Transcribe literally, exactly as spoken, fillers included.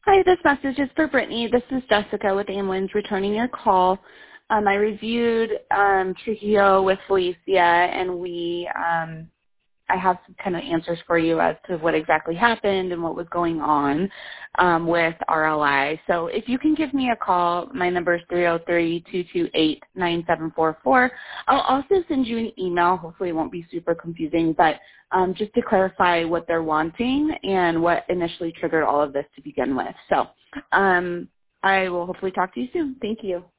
Hi, this message is for Brittany. This is Jessica with Amwins returning your call. Um, I reviewed um, Trujillo with Felicia, and we um, I have some kind of answers for you as to what exactly happened and what was going on um, with R L I. So if you can give me a call, my number is three oh three, two two eight, nine seven four four. I'll also send you an email. Hopefully it won't be super confusing, but um, just to clarify what they're wanting and what initially triggered all of this to begin with. So um, I will hopefully talk to you soon. Thank you.